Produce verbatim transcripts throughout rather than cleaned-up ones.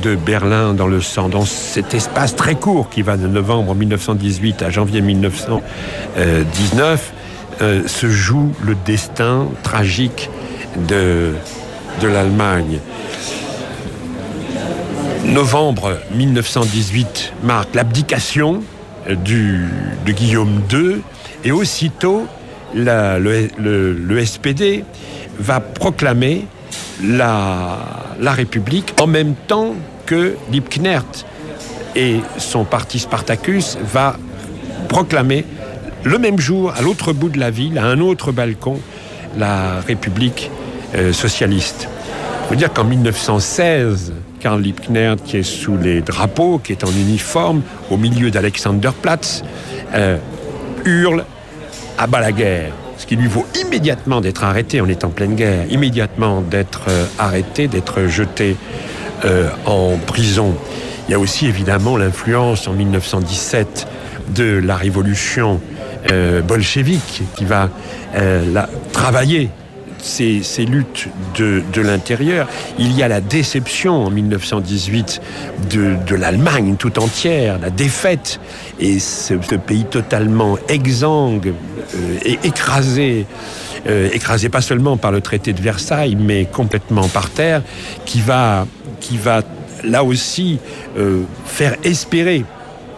de Berlin dans le sang. Dans cet espace très court qui va de novembre mille neuf cent dix-huit à janvier mille neuf cent dix-neuf, euh, se joue le destin tragique de, de l'Allemagne. Novembre mille neuf cent dix-huit marque l'abdication du, de Guillaume deux, et aussitôt la, le, le, le S P D va proclamer la, la République en même temps que Liebknecht et son parti Spartacus va proclamer le même jour, à l'autre bout de la ville, à un autre balcon, la République euh, socialiste. Il faut dire qu'en mille neuf cent seize, Karl Liebknecht, qui est sous les drapeaux, qui est en uniforme, au milieu d'Alexanderplatz, euh, hurle « à bas la guerre », ce qui lui vaut immédiatement d'être arrêté, on est en pleine guerre, immédiatement d'être euh, arrêté, d'être jeté euh, en prison. Il y a aussi évidemment l'influence en mille neuf cent dix-sept de la révolution euh, bolchevique qui va euh, la, travailler Ces, ces luttes de, de l'intérieur. Il y a la déception en mille neuf cent dix-huit de, de l'Allemagne tout entière, la défaite, et ce, ce pays totalement exsangue euh, et écrasé, euh, écrasé pas seulement par le traité de Versailles, mais complètement par terre, qui va, qui va là aussi euh, faire espérer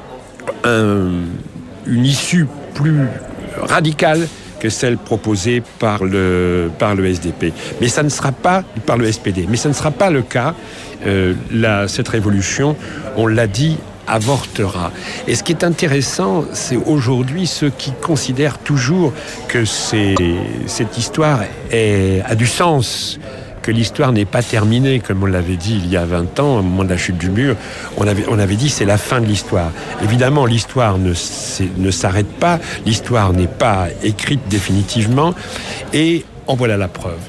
un, une issue plus radicale que celle proposée par le, par le S D P. Mais ça ne sera pas, par le S P D, mais ça ne sera pas le cas. Euh, la, cette révolution, on l'a dit, avortera. Et ce qui est intéressant, c'est aujourd'hui ceux qui considèrent toujours que c'est, cette histoire est, a du sens, que l'histoire n'est pas terminée, comme on l'avait dit il y a vingt ans, au moment de la chute du mur, on avait, on avait dit c'est la fin de l'histoire. Évidemment, l'histoire ne, ne s'arrête pas, l'histoire n'est pas écrite définitivement, et en voilà la preuve.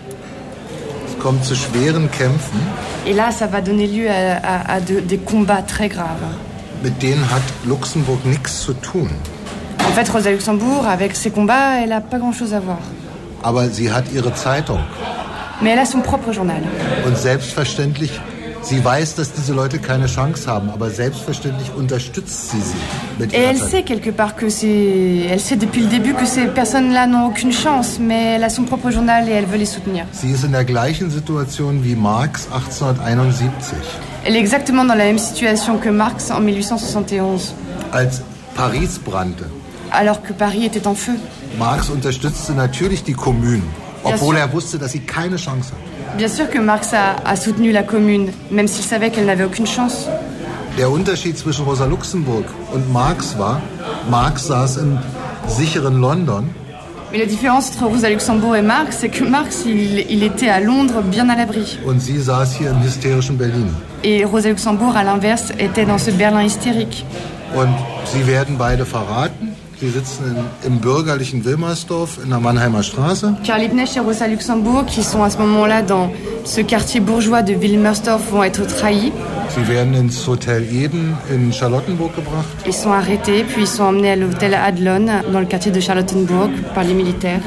Kommt zu schweren Kämpfen. Et là, ça va donner lieu à, à, à de, des combats très graves. Mit denen hat Luxemburg nichts zu tun. En fait, Rosa Luxembourg, avec ses combats, elle n'a pas grand-chose à voir. Aber sie hat ihre Zeitung. Mais elle a son propre journal. Und selbstverständlich, sie weiß, dass diese Leute keine Chance haben, aber selbstverständlich unterstützt sie sie. Mit Et elle sait quelque part que c'est... Elle sait depuis le début que ces personnes-là n'ont aucune chance, mais elle a son propre journal et elle veut les soutenir. Sie ist in der gleichen Situation wie Marx achtzehnhunderteinundsiebzig. Elle est exactement dans la même situation que Marx en dix-huit cent soixante et onze. Als Paris brannte. Alors que Paris était en feu. Marx unterstützte natürlich die Kommune. Obwohl er wusste, dass sie keine Chance hat. Bien sûr que Marx a, a soutenu la Commune, même s'il savait qu'elle n'avait aucune chance. Der Unterschied zwischen Rosa Luxemburg und Marx war, Marx saß im sicheren London. Mais la différence entre Rosa Luxembourg et Marx, c'est que Marx, il, il était à Londres, bien à l'abri. Und sie saß hier im hysterischen Berlin. Et Rosa Luxembourg, à l'inverse, était dans ce Berlin hystérique. Und sie werden beide verraten. Sie sitzen in, im bürgerlichen Wilmersdorf in der Mannheimer Straße. Karl Liebknecht et Rosa Luxembourg, qui sont à ce moment-là dans ce quartier bourgeois de Wilmersdorf, vont être trahis. Sie werden ins Hotel Eden in Charlottenburg gebracht. Ils sont arrêtés, puis ils sont emmenés à l'hôtel Adlon, dans le quartier de Charlottenburg, par les militaires.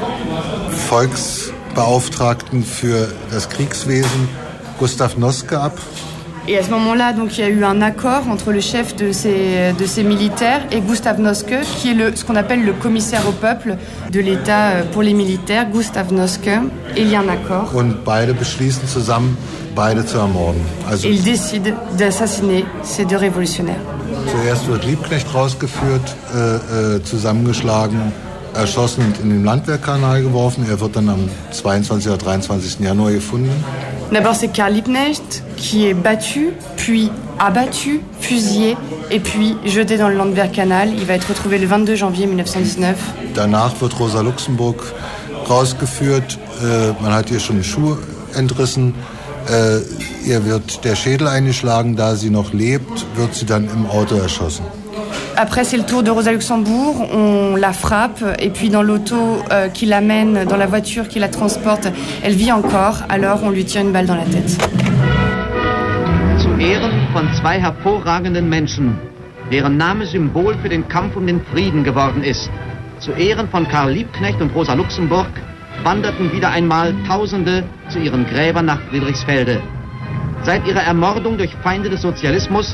Volksbeauftragten für das Kriegswesen Gustav Noske ab. Et à ce moment-là, donc, il y a eu un accord entre le chef de ces, de ces militaires et Gustav Noske, qui est le, ce qu'on appelle le commissaire au peuple de l'État pour les militaires, Gustav Noske. Et il y a un accord. Und beide beschließen zusammen, beide zu ermorden. Also et ils décident d'assassiner ces deux révolutionnaires. Zuerst wird Liebknecht rausgeführt, äh, äh, zusammengeschlagen, erschossen und in den Landwehrkanal geworfen. Er wird dann am zweiundzwanzigsten oder dreiundzwanzigsten Januar gefunden. D'abord, c'est Karl Liebknecht qui est battu, puis abattu, fusillé, et puis jeté dans le Landwehrkanal. Il va être retrouvé le vingt-deux janvier mille neuf cent dix-neuf. Danach wird Rosa Luxemburg rausgeführt. Äh, man hat ihr schon den Schuh entrissen. Äh, ihr wird der Schädel eingeschlagen. Da sie noch lebt, wird sie dann im Auto erschossen. Après, c'est le tour de Rosa Luxembourg, on la frappe, et puis dans l'auto euh, qui l'amène, dans la voiture qui la transporte, elle vit encore, alors on lui tire une balle dans la tête. Zu Ehren von zwei hervorragenden Menschen, deren Name Symbol für den Kampf um den Frieden geworden ist, zu Ehren von Karl Liebknecht und Rosa Luxemburg, wanderten wieder einmal Tausende zu ihren Gräbern nach Friedrichsfelde. Seit ihrer Ermordung durch Feinde des Sozialismus